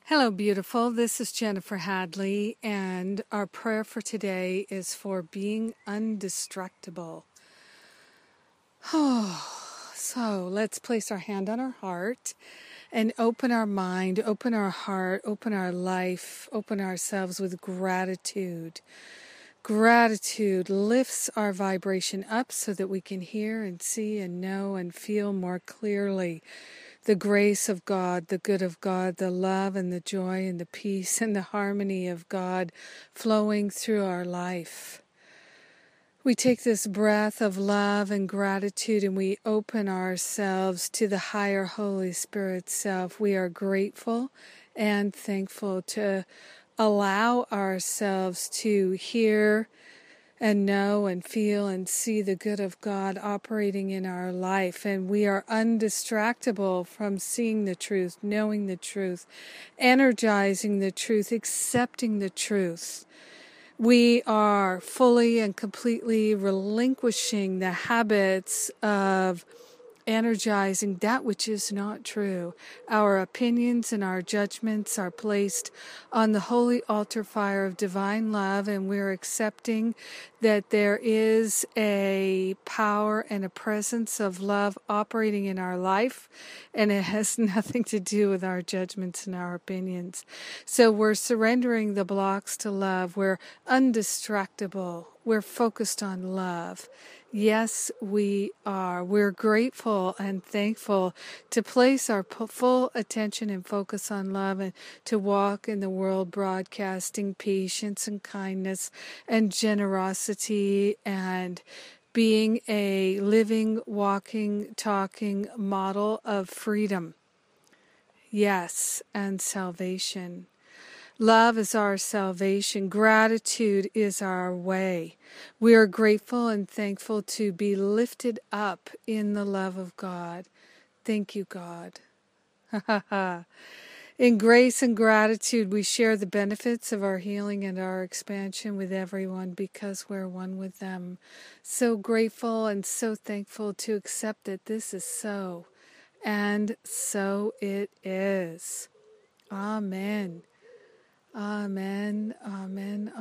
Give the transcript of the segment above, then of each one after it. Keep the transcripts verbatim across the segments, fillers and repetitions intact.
Hello, beautiful. This is Jennifer Hadley, and our prayer for today is for being undistractable. Oh, so let's place our hand on our heart and open our mind, open our heart, open our life, open ourselves with gratitude. Gratitude lifts our vibration up so that we can hear and see and know and feel more clearly the grace of God, the good of God, the love and the joy and the peace and the harmony of God flowing through our life. We take this breath of love and gratitude and we open ourselves to the higher Holy Spirit self. We are grateful and thankful to allow ourselves to hear and know and feel and see the good of God operating in our life. And we are undistractable from seeing the truth, knowing the truth, energizing the truth, accepting the truth. We are fully and completely relinquishing the habits of energizing that which is not true. Our opinions and our judgments are placed on the holy altar fire of divine love, and we're accepting that there is a power and a presence of love operating in our life, and it has nothing to do with our judgments and our opinions. So we're surrendering the blocks to love. We're undistractable. We're focused on love. Yes, we are. We're grateful and thankful to place our full attention and focus on love and to walk in the world broadcasting patience and kindness and generosity and being a living, walking, talking model of freedom. Yes, and salvation. Love is our salvation. Gratitude is our way. We are grateful and thankful to be lifted up in the love of God. Thank you, God. In grace and gratitude, we share the benefits of our healing and our expansion with everyone because we're one with them. So grateful and so thankful to accept that this is so. And so it is. Amen. Amen, amen,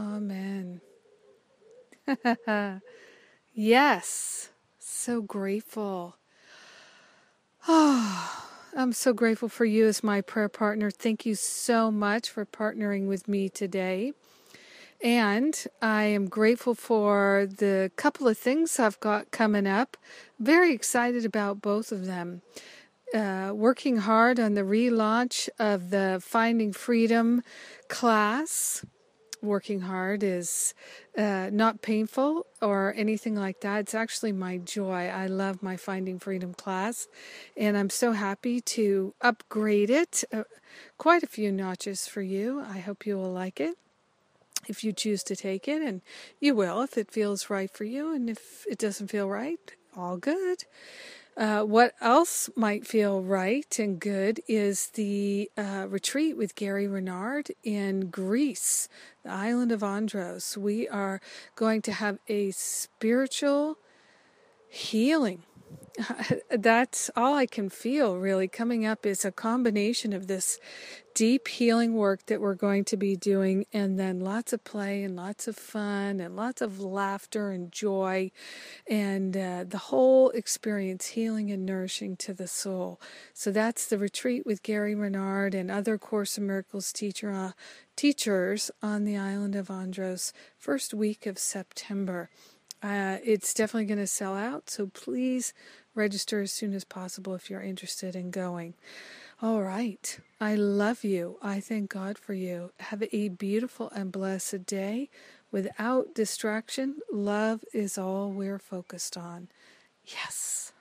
amen. Yes, so grateful. Oh, I'm so grateful for you as my prayer partner. Thank you so much for partnering with me today. And I am grateful for the couple of things I've got coming up. Very excited about both of them. Uh, working hard on the relaunch of the Finding Freedom class. Working hard is uh, not painful or anything like that. It's actually my joy. I love my Finding Freedom class, and I'm so happy to upgrade it uh, quite a few notches for you. I hope you will like it if you choose to take it, and you will if it feels right for you, and if it doesn't feel right, all good. Uh, what else might feel right and good is the uh, retreat with Gary Renard in Greece, the island of Andros. We are going to have a spiritual healing. That's all I can feel really coming up is a combination of this deep healing work that we're going to be doing, and then lots of play and lots of fun and lots of laughter and joy, and uh, the whole experience healing and nourishing to the soul. So that's the retreat with Gary Renard and other Course in Miracles teacher, uh, teachers on the island of Andros, first week of September. Uh, it's definitely going to sell out, so please register as soon as possible if you're interested in going. All right. I love you. I thank God for you. Have a beautiful and blessed day. Without distraction, love is all we're focused on. Yes.